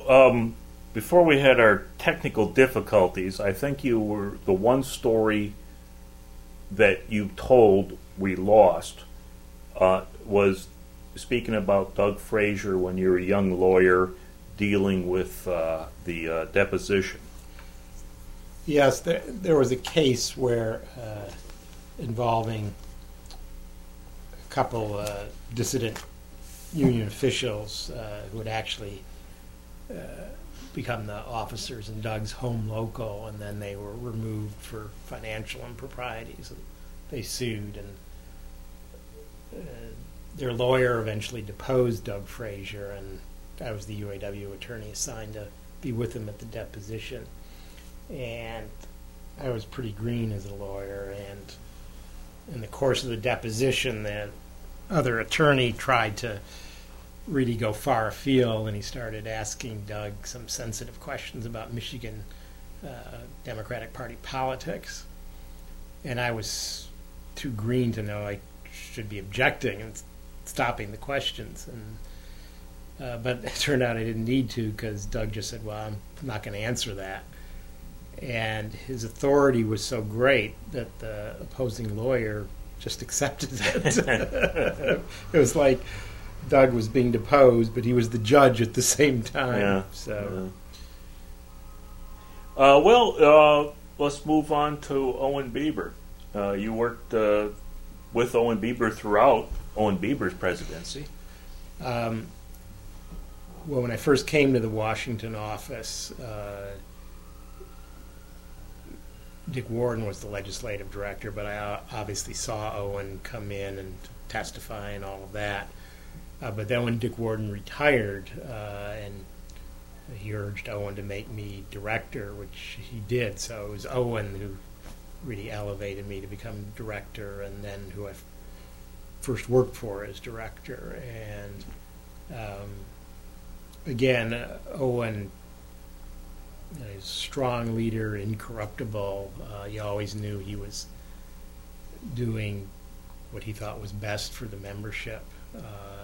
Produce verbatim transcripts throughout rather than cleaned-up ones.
um, before we had our technical difficulties, I think you were the one story that you told we lost uh, was speaking about Doug Frazier when you were a young lawyer dealing with uh, the uh, deposition. Yes, there, there was a case where uh, involving a couple uh, dissident union officials uh, who had actually uh, become the officers in Doug's home local, and then they were removed for financial improprieties. And they sued, and uh, their lawyer eventually deposed Doug Frazier, and I was the U A W attorney assigned to be with him at the deposition. And I was pretty green as a lawyer, and in the course of the deposition, the other attorney tried to really go far afield, and he started asking Doug some sensitive questions about Michigan uh, Democratic Party politics. And I was too green to know I should be objecting and stopping the questions. And uh, but it turned out I didn't need to, because Doug just said, well, I'm not going to answer that. And his authority was so great that the opposing lawyer just accepted it. It was like Doug was being deposed, but he was the judge at the same time. Yeah. So, yeah. Uh, well, uh, let's move on to Owen Beaver. Uh, you worked uh, with Owen Beaver throughout Owen Beaver's presidency. Um, well, when I first came to the Washington office, uh, Dick Warden was the legislative director, but I obviously saw Owen come in and testify and all of that. Uh, but then when Dick Warden retired, uh, and he urged Owen to make me director, which he did, so it was Owen who really elevated me to become director, and then who I f- first worked for as director. And um, again, uh, Owen, you know, he's a strong leader, incorruptible. Uh, you always knew he was doing what he thought was best for the membership. Uh,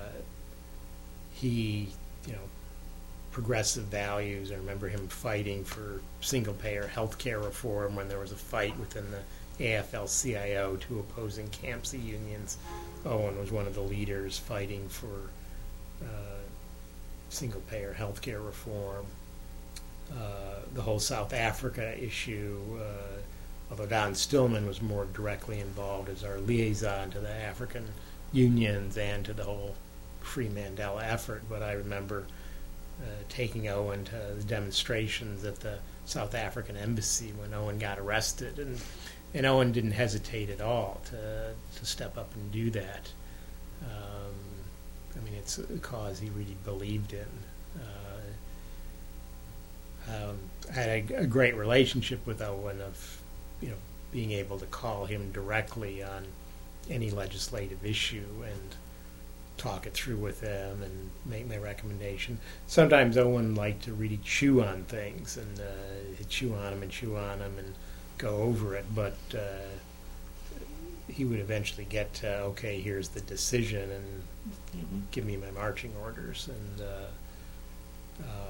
he, you know, progressive values. I remember him fighting for single-payer health care reform when there was a fight within the A F L C I O, two opposing CAMPSA unions. Owen was one of the leaders fighting for uh, single-payer health care reform. Uh, the whole South Africa issue, uh, although Don Stillman was more directly involved as our liaison to the African unions and to the whole Free Mandela effort, but I remember uh, taking Owen to the demonstrations at the South African embassy when Owen got arrested, and, and Owen didn't hesitate at all to, to step up and do that. Um, I mean, it's a cause he really believed in. Um, I had a, a great relationship with Owen of, you know, being able to call him directly on any legislative issue and talk it through with him and make my recommendation. Sometimes Owen liked to really chew on things, and uh, he'd chew on them and chew on them and go over it, but uh, he would eventually get to, okay, here's the decision, and mm-hmm. give me my marching orders. And uh, uh,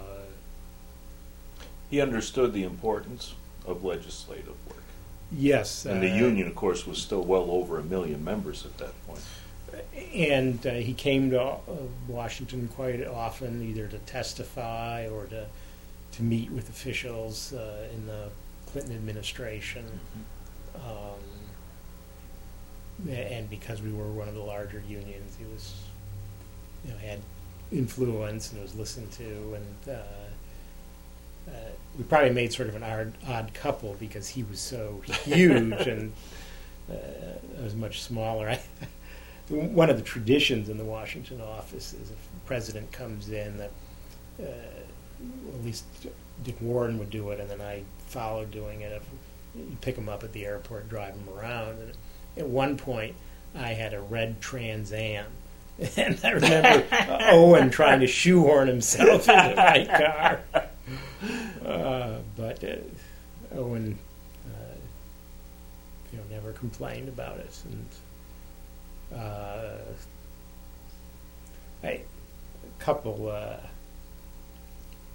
he understood the importance of legislative work. Yes. And the uh, union, of course, was still well over a million members at that point. And uh, he came to uh, Washington quite often, either to testify or to to meet with officials uh, in the Clinton administration. Mm-hmm. Um, and because we were one of the larger unions, he was, you know, had influence and was listened to. And uh, uh, we probably made sort of an odd, odd couple because he was so huge and uh, I was much smaller. I, One of the traditions in the Washington office is if the president comes in, that uh, at least Dick Warden would do it, and then I followed doing it. If you pick him up at the airport, drive him around. And at one point, I had a red Trans Am, and I remember uh, Owen trying to shoehorn himself into my car. Uh, but uh, Owen, uh, you know, never complained about it, and. Uh, I, a couple uh,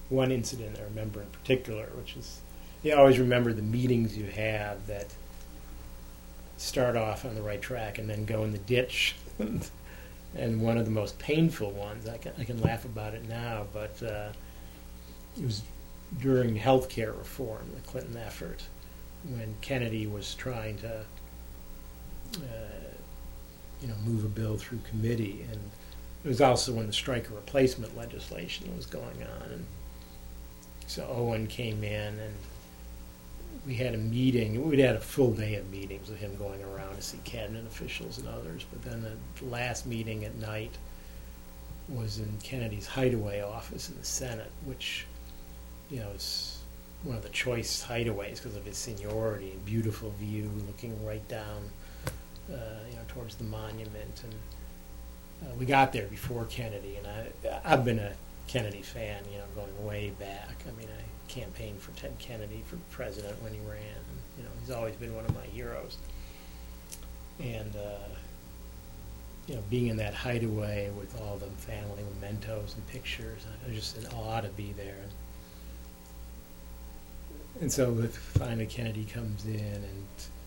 one incident I remember in particular, which is you always remember the meetings you have that start off on the right track and then go in the ditch. And one of the most painful ones, I can, I can laugh about it now, but uh, it was during healthcare reform, the Clinton effort, when Kennedy was trying to uh, you know, move a bill through committee. And it was also when the striker replacement legislation was going on. And so Owen came in and we had a meeting. We'd had a full day of meetings with him going around to see cabinet officials and others. But then the last meeting at night was in Kennedy's hideaway office in the Senate, which, you know, is one of the choice hideaways because of his seniority and beautiful view looking right down, uh, you know, towards the monument. And uh, we got there before Kennedy, and I, I've been a Kennedy fan, you know, going way back. I mean, I campaigned for Ted Kennedy for president when he ran. And, you know, he's always been one of my heroes. And, uh, you know, being in that hideaway with all the family mementos and pictures, I was just in awe to be there. And, and so finally Kennedy comes in and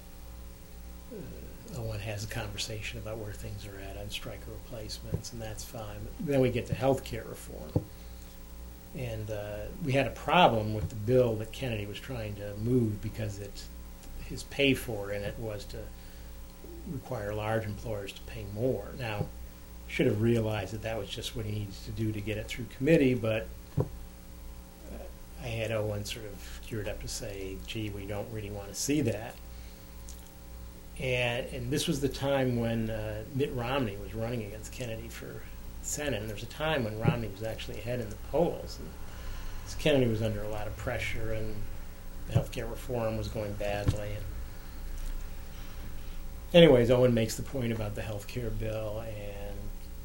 uh, Owen has a conversation about where things are at on striker replacements, and that's fine. But then we get to health care reform. And uh, we had a problem with the bill that Kennedy was trying to move because it, his pay for in it was to require large employers to pay more. Now, should have realized that that was just what he needs to do to get it through committee, but uh, I had Owen sort of geared up to say, gee, we don't really want to see that. And, and this was the time when uh, Mitt Romney was running against Kennedy for Senate, and there was a time when Romney was actually ahead in the polls. And so Kennedy was under a lot of pressure, and health care reform was going badly. And anyways, Owen makes the point about the health care bill, and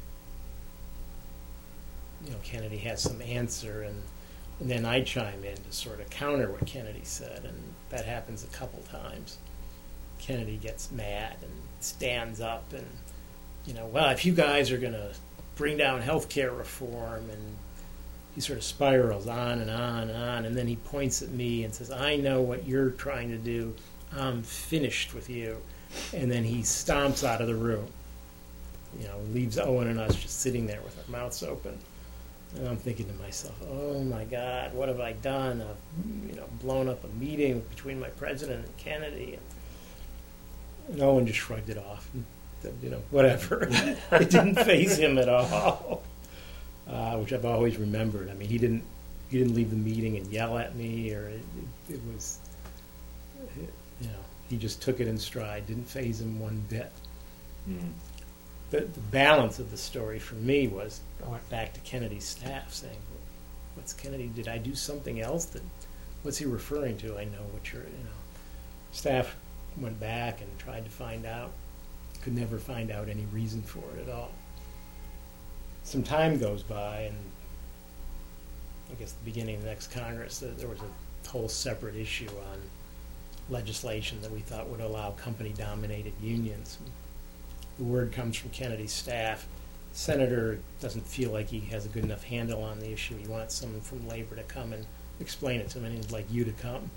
you know, Kennedy has some answer, and, and then I chime in to sort of counter what Kennedy said, and that happens a couple times. Kennedy gets mad and stands up and, you know, well, if you guys are going to bring down health care reform, and he sort of spirals on and on and on, and then he points at me and says, I know what you're trying to do. I'm finished with you. And then he stomps out of the room, you know, leaves Owen and us just sitting there with our mouths open. And I'm thinking to myself, oh my God, what have I done? I've, you know, blown up a meeting between my president and Kennedy. And, and Owen just shrugged it off and said, you know, whatever. It didn't faze him at all, uh, which I've always remembered. I mean, he didn't he didn't leave the meeting and yell at me, or it, it, it was, it, you know, he just took it in stride. Didn't faze him one bit. Mm. The, the balance of the story for me was I went back to Kennedy's staff saying, what's Kennedy, did I do something else? That, what's he referring to? I know what you're, you know. Staff went back and tried to find out. Could never find out any reason for it at all. Some time goes by, and I guess the beginning of the next Congress, there was a whole separate issue on legislation that we thought would allow company-dominated unions. The word comes from Kennedy's staff. The senator doesn't feel like he has a good enough handle on the issue. He wants someone from labor to come and explain it to him, and he'd like you to come.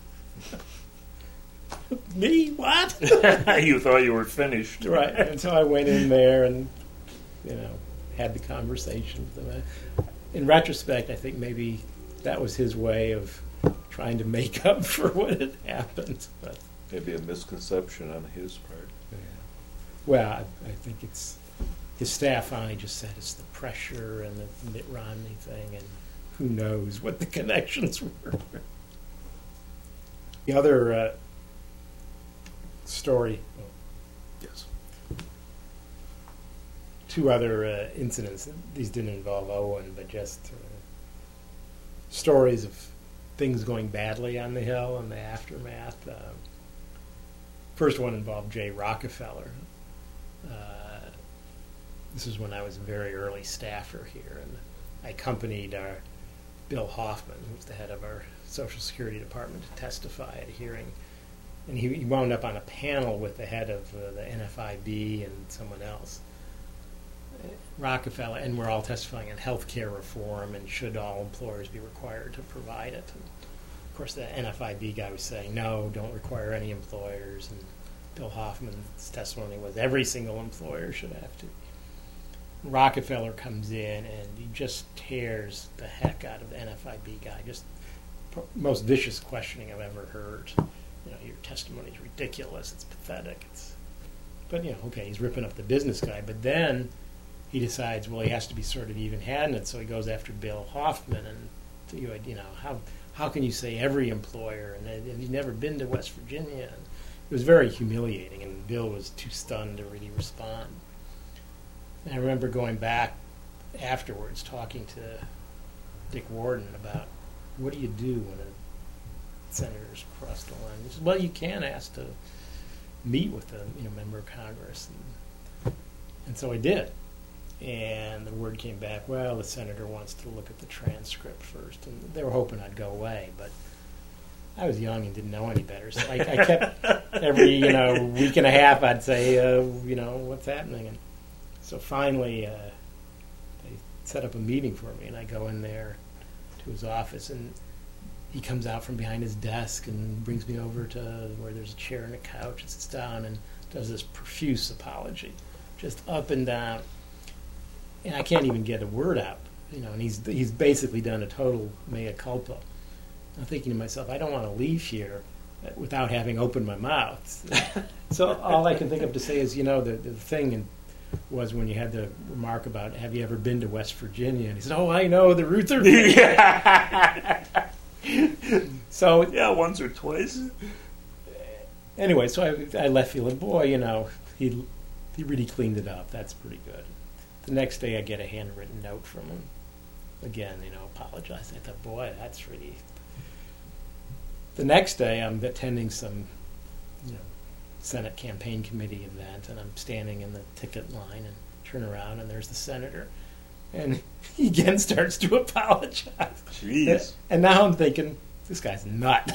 Me? What? You thought you were finished. Right. And so I went in there and, you know, had the conversation with him. In retrospect, I think maybe that was his way of trying to make up for what had happened. But maybe a misconception on his part. Yeah. Well, I, I think it's his staff finally just said it's the pressure and the Mitt Romney thing, and who knows what the connections were. The other uh, story. Yes. Two other uh, incidents. These didn't involve Owen, but just uh, stories of things going badly on the Hill and the aftermath. Uh, first one involved Jay Rockefeller. Uh, this is when I was a very early staffer here, and I accompanied our Bill Hoffman, who was the head of our Social Security Department, to testify at a hearing. And he, he wound up on a panel with the head of uh, the N F I B and someone else. Rockefeller, and we're all testifying on health care reform and should all employers be required to provide it. And of course, the N F I B guy was saying, no, don't require any employers. And Bill Hoffman's testimony was every single employer should have to. Rockefeller comes in and he just tears the heck out of the N F I B guy. Just pro- most vicious questioning I've ever heard. You know, your testimony is ridiculous. It's pathetic. It's, but you know, okay, he's ripping up the business guy. But then he decides, well, he has to be sort of even-handed, so he goes after Bill Hoffman. And you, you know, how how can you say every employer? And, and he's never been to West Virginia. And it was very humiliating, and Bill was too stunned to really respond. And I remember going back afterwards, talking to Dick Warden about what do you do when a senator's crossed the line. He said, well, you can ask to meet with a you know, member of Congress. And, and so I did. And the word came back, well, the senator wants to look at the transcript first. And they were hoping I'd go away, but I was young and didn't know any better. So I, I kept every, you know, week and a half I'd say, uh, you know, what's happening? And so finally uh, they set up a meeting for me, and I go in there to his office, and he comes out from behind his desk and brings me over to where there's a chair and a couch and sits down and does this profuse apology, just up and down. And I can't even get a word out, you know, and he's he's basically done a total mea culpa. I'm thinking to myself, I don't want to leave here without having opened my mouth. So all I can think of to say is, you know, the, the thing in, was when you had the remark about, have you ever been to West Virginia? And he said, oh, I know, the roots are big. So yeah, once or twice. Anyway, so I, I left feeling, boy, you know, he he really cleaned it up. That's pretty good. The next day I get a handwritten note from him. Again, you know, apologize. I thought, boy, that's really... The next day I'm attending some, you know, Senate campaign committee event, and I'm standing in the ticket line and turn around, and there's the senator. And he again starts to apologize. Jeez. And now I'm thinking, this guy's nuts.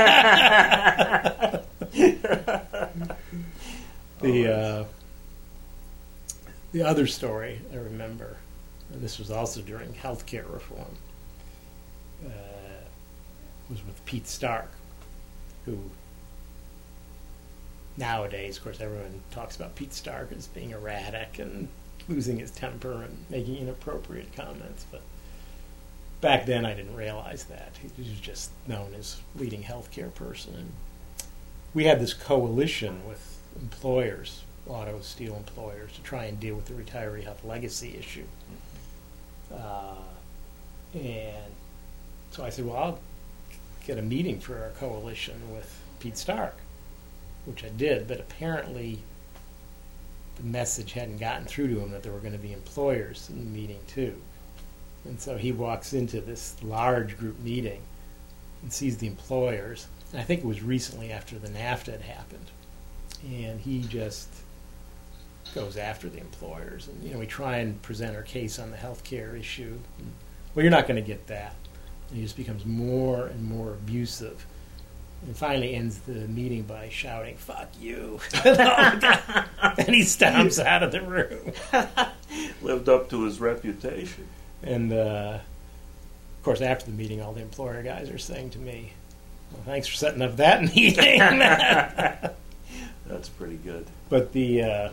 the... Uh, The other story I remember, and this was also during healthcare reform, uh, was with Pete Stark, who nowadays, of course, everyone talks about Pete Stark as being erratic and losing his temper and making inappropriate comments. But back then I didn't realize that. He was just known as leading healthcare person. And we had this coalition with employers, auto steel employers, to try and deal with the retiree health legacy issue. Uh, and so I said, well, I'll get a meeting for our coalition with Pete Stark, which I did, but apparently the message hadn't gotten through to him that there were going to be employers in the meeting too. And so he walks into this large group meeting and sees the employers, and I think it was recently after the NAFTA had happened, and he just goes after the employers. And, you know, we try and present our case on the health care issue. And, well, you're not going to get that. And he just becomes more and more abusive. And finally ends the meeting by shouting, fuck you. And he stomps out of the room. Lived up to his reputation. And, uh, of course, after the meeting, all the employer guys are saying to me, well, thanks for setting up that meeting. That's pretty good. But the... Uh,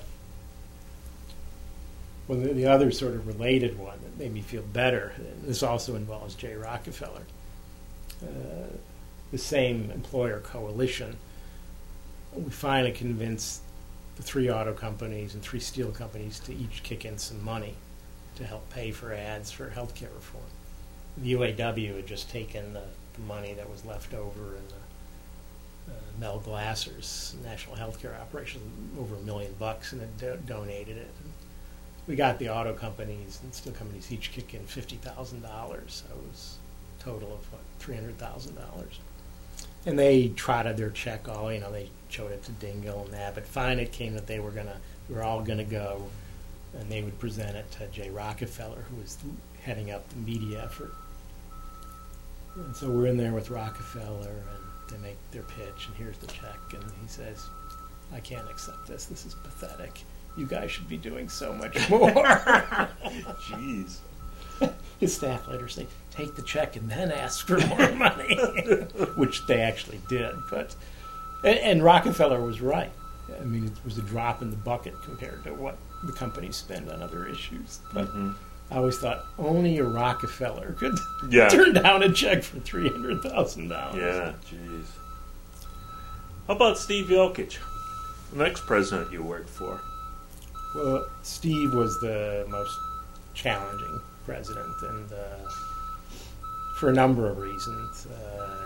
Well, the, the other sort of related one that made me feel better, and this also involves Jay Rockefeller, uh, the same employer coalition. We finally convinced the three auto companies and three steel companies to each kick in some money to help pay for ads for healthcare reform. The U A W had just taken the, the money that was left over in the uh, Mel Glasser's National Healthcare Operation, over a million bucks, and had do- donated it. We got the auto companies and steel companies each kick in fifty thousand dollars. So it was a total of, what, three hundred thousand dollars. And they trotted their check all, you know, they showed it to Dingell and that. But finally it came that they were going to, we were all going to go, and they would present it to Jay Rockefeller, who was heading up the media effort. And so we're in there with Rockefeller, and they make their pitch, and here's the check. And he says, I can't accept this. This is pathetic. You guys should be doing so much more. Jeez. His staff later say, take the check and then ask for more money, which they actually did. But and, and Rockefeller was right. I mean, it was a drop in the bucket compared to what the companies spend on other issues. But Mm-hmm. I always thought only a Rockefeller could Yeah. turn down a check for three hundred thousand dollars. Yeah, jeez. How about Steve Yelkich, the next president you worked for? Well, Steve was the most challenging president, and uh, for a number of reasons. Uh,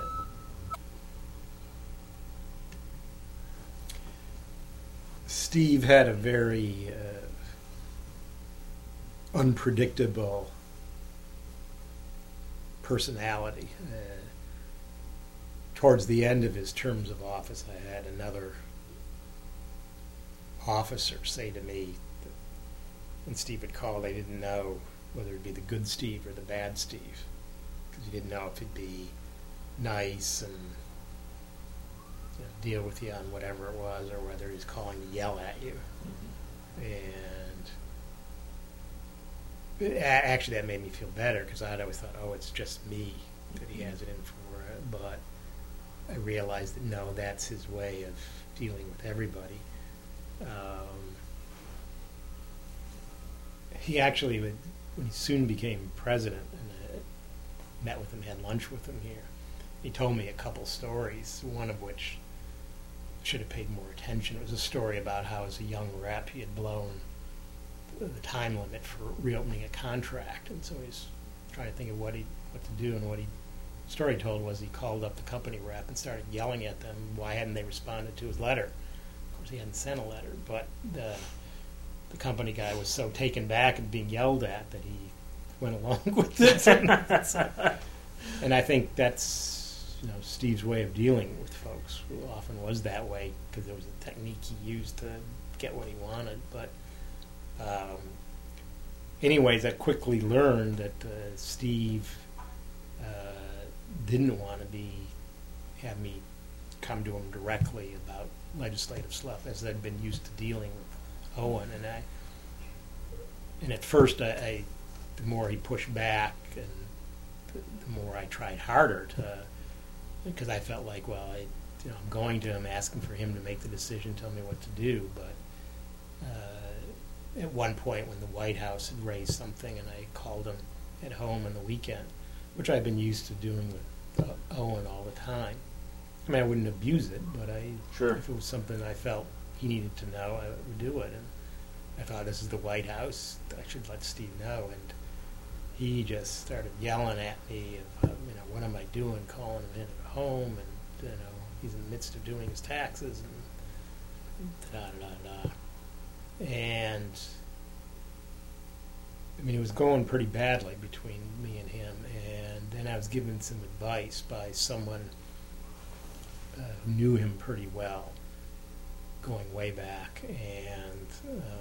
Steve had a very uh, unpredictable personality. Uh, towards the end of his terms of office, I had another officer say to me that when Steve would call, they didn't know whether it'd be the good Steve or the bad Steve, because you didn't know if he'd be nice and you know, deal with you on whatever it was, or whether he's calling to yell at you. And a- actually, that made me feel better, because I'd always thought, oh, it's just me that he has it in for. Uh, but I realized that no, that's his way of dealing with everybody. Um, he actually, would, when he soon became president, and I met with him, had lunch with him here, he told me a couple stories, one of which should have paid more attention. It was a story about how, as a young rep, he had blown the time limit for reopening a contract, and so he's trying to think of what he what to do. And what he story he told was he called up the company rep and started yelling at them. Why hadn't they responded to his letter? Of course, he hadn't sent a letter, but the the company guy was so taken back and being yelled at that he went along with it. And I think that's, you know, Steve's way of dealing with folks. Who often was that way, because there was a technique he used to get what he wanted. But um, anyways, I quickly learned that uh, Steve uh, didn't want to be have me come to him directly about legislative stuff, as I'd been used to dealing with Owen. And I and at first, I, I the more he pushed back, and the, the more I tried harder to, because I felt like, well, I, you know, I'm going to him, asking for him to make the decision, tell me what to do. But uh, at one point, when the White House had raised something, and I called him at home on the weekend, which I've been used to doing with uh, Owen all the time. I mean, I wouldn't abuse it, but I, Sure. if it was something I felt he needed to know, I would do it. And I thought, this is the White House, I should let Steve know. And he just started yelling at me, of, uh, you know, what am I doing, calling him in at home, and, you know, he's in the midst of doing his taxes, and da da da da. And, I mean, it was going pretty badly between me and him, and then I was given some advice by someone uh, who knew him pretty well, going way back, and um,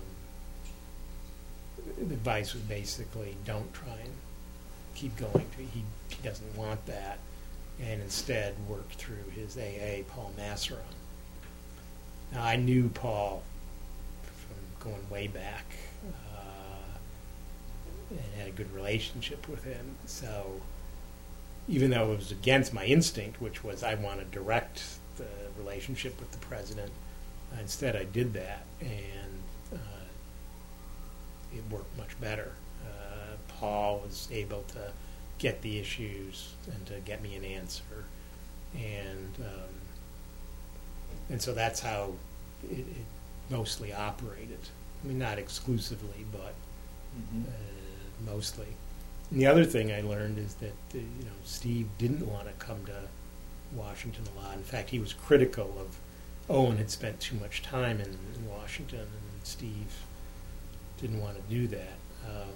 the advice was basically, don't try and keep going. To, he, he doesn't want that, and instead work through his A A, Paul Masseron. Now, I knew Paul from going way back, uh, and had a good relationship with him, so even though it was against my instinct, which was I want to direct the relationship with the president, instead I did that, and uh, it worked much better. Uh, Paul was able to get the issues and to get me an answer, and um, and so that's how it, it mostly operated. I mean, not exclusively, but Mm-hmm. uh, mostly. And the other thing I learned is that uh, you know, Steve didn't want to come to Washington a lot. In fact, he was critical of Owen had spent too much time in, in Washington, and Steve didn't want to do that. Um,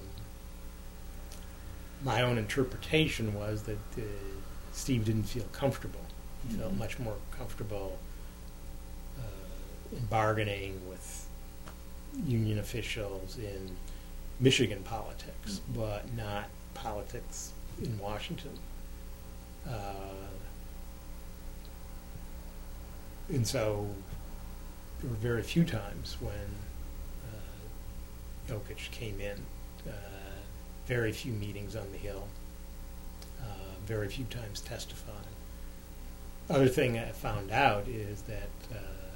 my own interpretation was that uh, Steve didn't feel comfortable. He Mm-hmm. felt much more comfortable uh, in bargaining with union officials in Michigan politics, Mm-hmm. but not politics in Washington. Uh, and so there were very few times when uh, Yelkich came in uh, very few meetings on the Hill, uh, very few times testifying. Other thing I found out is that, uh,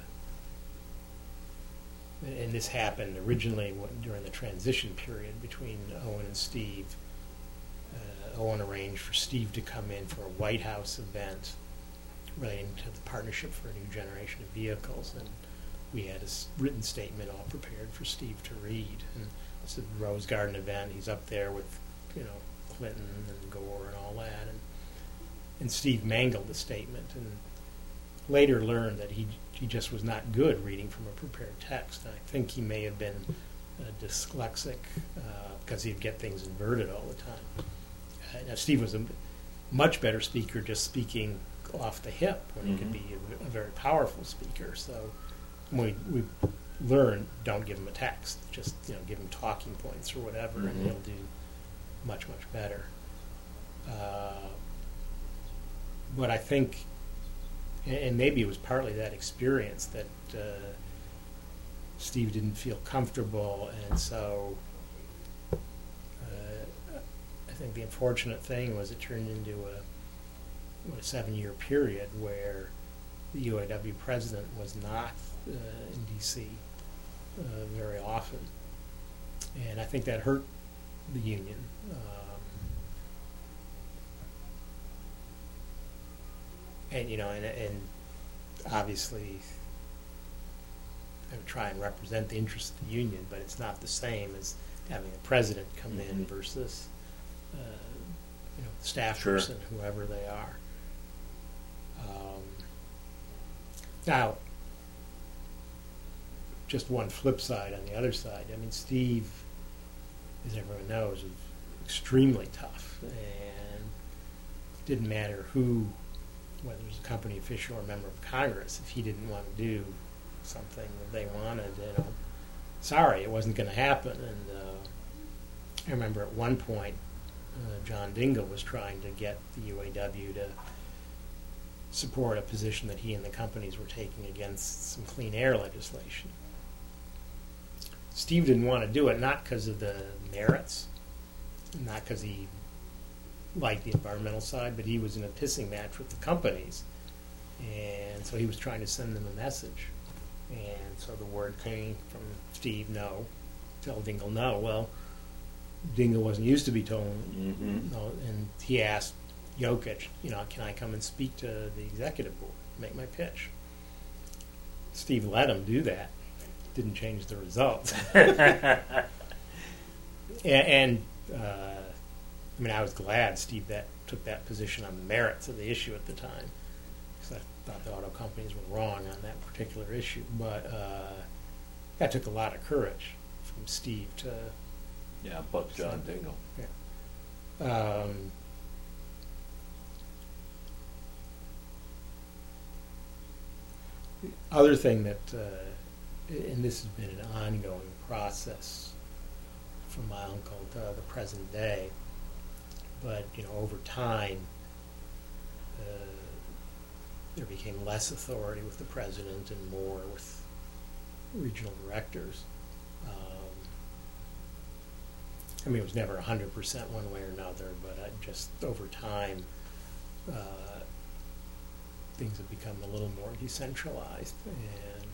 and this happened originally when, during the transition period between Owen and Steve. Uh, Owen arranged for Steve to come in for a White House event relating to the Partnership for a New Generation of Vehicles, and we had a s- written statement all prepared for Steve to read. And it's a Rose Garden event. He's up there with, you know, Clinton and Gore and all that, and and Steve mangled the statement, and later learned that he he just was not good reading from a prepared text. And I think he may have been uh, dyslexic uh, because he'd get things inverted all the time. Uh, now Steve was a much better speaker, just speaking off the hip, when mm-hmm. he could be a, a very powerful speaker. So we we learned, don't give him a text, just, you know, give him talking points or whatever, mm-hmm. and he'll do much much better. Uh, but I think, and maybe it was partly that experience that uh, Steve didn't feel comfortable, and so uh, I think the unfortunate thing was it turned into a, what, a seven-year period where the U A W president was not uh, in D C uh, very often, and I think that hurt the union. Um, and you know, and, and obviously, I would try and represent the interests of the union, but it's not the same as having a president come mm-hmm. in versus uh, you know, the staff sure. person, whoever they are. Um, now, just one flip side on the other side. I mean, Steve, as everyone knows, was extremely tough, and it didn't matter who, whether it was a company official or a member of Congress, if he didn't want to do something that they wanted, you know, sorry, it wasn't going to happen. And uh, I remember at one point, uh, John Dingell was trying to get the U A W to support a position that he and the companies were taking against some clean air legislation. Steve didn't want to do it, not because of the merits, not because he liked the environmental side, but he was in a pissing match with the companies, and so he was trying to send them a message. And so the word came from Steve, no, tell Dingell no. Well, Dingell wasn't used to be told mm-hmm. no, and he asked Jokic, you know, can I come and speak to the executive board, make my pitch? Steve let him do that. Didn't change the result. and, and uh, I mean, I was glad Steve that took that position on the merits of the issue at the time, because I thought the auto companies were wrong on that particular issue. But uh, that took a lot of courage from Steve to... Yeah, but John Dingell. Yeah. Um, the other thing that, uh, and this has been an ongoing process from my uncle to the present day, but, you know, over time, uh, there became less authority with the president and more with regional directors. Um, I mean, it was never one hundred percent one way or another, but uh, just over time, uh, things have become a little more decentralized. And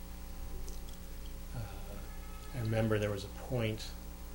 uh, I remember there was a point,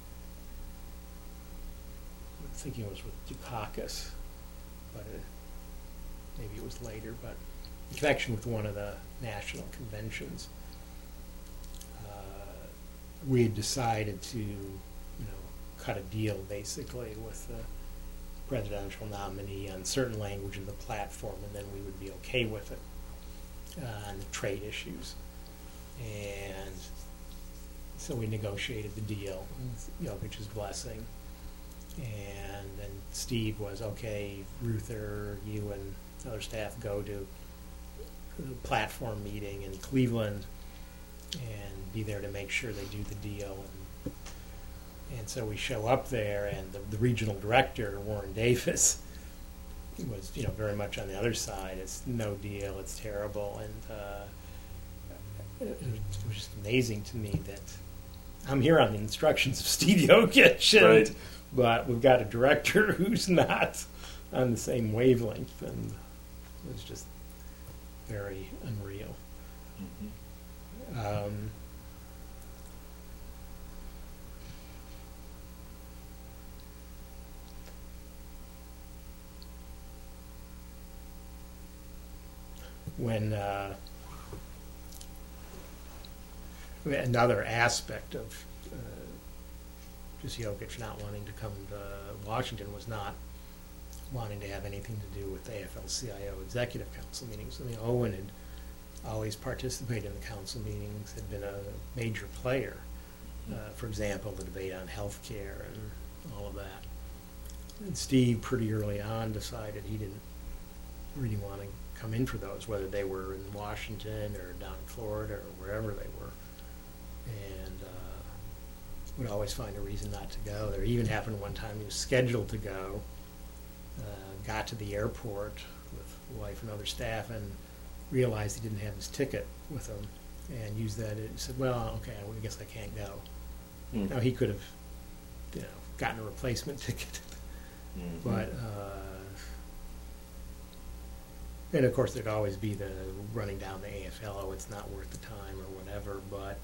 I'm thinking it was with Dukakis, but it, maybe it was later, but in connection with one of the national conventions, uh, we had decided to, you know, cut a deal basically with the presidential nominee on certain language in the platform, and then we would be okay with it uh, on the trade issues. And so we negotiated the deal with Jokic's blessing. And then Steve was, okay, Ruther, you and other staff go to the platform meeting in Cleveland and be there to make sure they do the deal. And, and so we show up there, and the, the regional director, Warren Davis, was, you know, very much on the other side. It's no deal, it's terrible. And uh, it, it was just amazing to me that I'm here on the instructions of Steve Jokic, and right. but we've got a director who's not on the same wavelength, and it was just very unreal. Mm-hmm. Um, when uh, another aspect of uh, just Jokic not wanting to come to Washington was not wanting to have anything to do with the A F L C I O Executive Council meetings. I mean, Owen had always participated in the council meetings, had been a major player. Uh, for example, the debate on health care and all of that. And Steve, pretty early on, decided he didn't really want to come in for those, whether they were in Washington or down in Florida or wherever they were. And uh, would always find a reason not to go. There even happened one time he was scheduled to go, uh, got to the airport with wife and other staff, and realized he didn't have his ticket with him, and used that. He said, well, okay, well, I guess I can't go. Mm. Now, he could have, you know, gotten a replacement ticket. Mm-hmm. But, uh, and of course there'd always be the running down the A F L, oh, it's not worth the time or whatever, but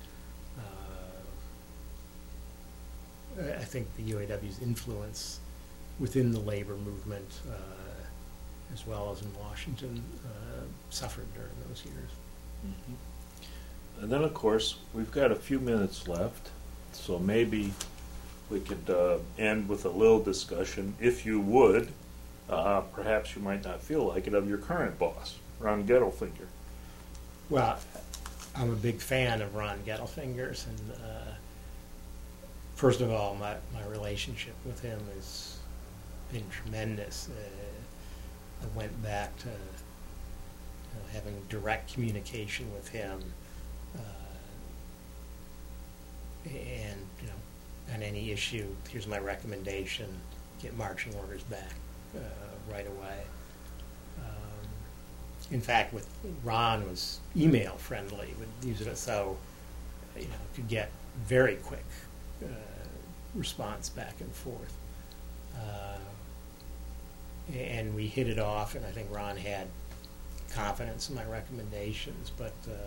uh, I think the U A W's influence within the labor movement, uh, as well as in Washington, uh, suffered during those years. Mm-hmm. And then, of course, we've got a few minutes left, so maybe we could uh, end with a little discussion, if you would. Uh, perhaps you might not feel like it, of your current boss, Ron Gettelfinger. Well, I'm a big fan of Ron Gettelfinger's, and uh, first of all, my, my relationship with him has been tremendous. Uh, I went back to you know, having direct communication with him, uh, and you know, on any issue, here's my recommendation: get marching orders back. Uh, right away. Um, in fact, with Ron was email friendly. Would use it so you know could get very quick uh, response back and forth. Uh, and we hit it off, and I think Ron had confidence in my recommendations, but uh,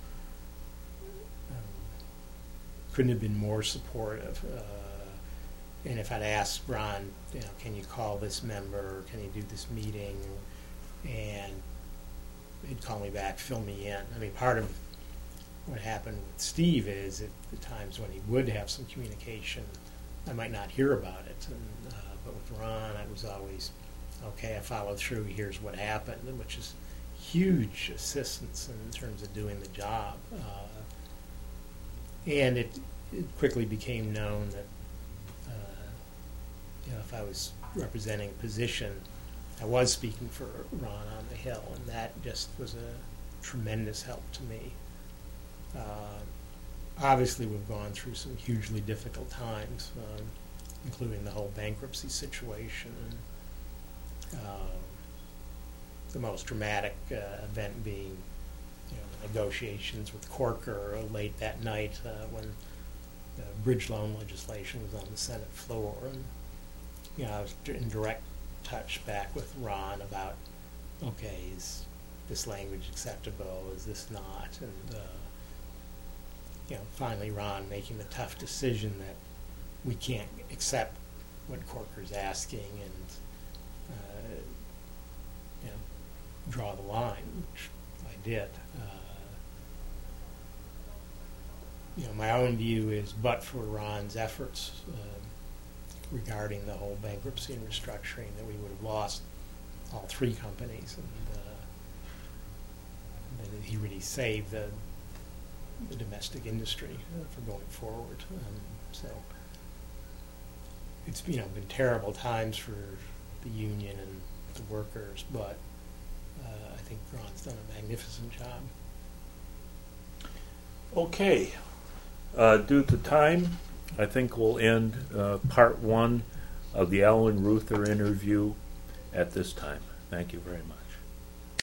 um, couldn't have been more supportive. Uh, And if I'd asked Ron, you know, can you call this member, can you do this meeting, and he'd call me back, fill me in. I mean, part of what happened with Steve is at the times when he would have some communication, I might not hear about it. And, uh, but with Ron, I was always, okay, I followed through, here's what happened, which is huge assistance in terms of doing the job. Uh, and it, it quickly became known that You know, if I was representing a position, I was speaking for Ron on the Hill, and that just was a tremendous help to me. Uh, obviously, we've gone through some hugely difficult times, um, including the whole bankruptcy situation. And, uh, the most dramatic uh, event being, you know, the negotiations with Corker late that night uh, when the bridge loan legislation was on the Senate floor. And, you know, I was in direct touch back with Ron about, okay, is this language acceptable? Is this not? And, uh, you know, finally Ron making the tough decision that we can't accept what Corker's asking and, uh, you know, draw the line, which I did. Uh, you know, my own view is, but for Ron's efforts, uh, regarding the whole bankruptcy and restructuring, that we would have lost all three companies, and, uh, and he really saved the, the domestic industry uh, for going forward. Um, so it's you know been terrible times for the union and the workers, but uh, I think Ron's done a magnificent job. Okay. Uh, due to time, I think we'll end uh, part one of the Alan Ruther interview at this time. Thank you very much.